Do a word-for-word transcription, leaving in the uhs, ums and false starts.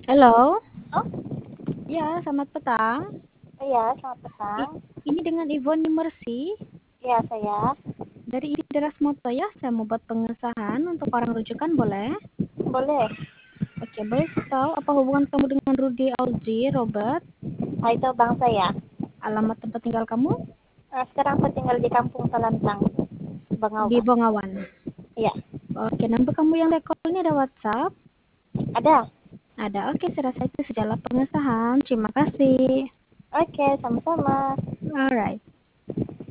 Halo. Oh, Ya, selamat petang. iya, selamat I petang. ini dengan Ivonne Mercy Iya, saya. dari Idras Moto ya. Saya mau buat pengesahan untuk orang rujukan, boleh? Boleh. Oke, boleh saya tahu apa hubungan kamu dengan Rudy Auzi Robert? Nah, itu bang saya. Alamat tempat tinggal kamu Nah, sekarang saya tinggal di Kampung Salantang, di Bengawan. Bongawan. Iya, Oke, nomor kamu yang rekor ini ada WhatsApp? ada. Ada. Oke, saya rasa itu sudah pengesahan. Terima kasih. Oke, sama-sama. Alright.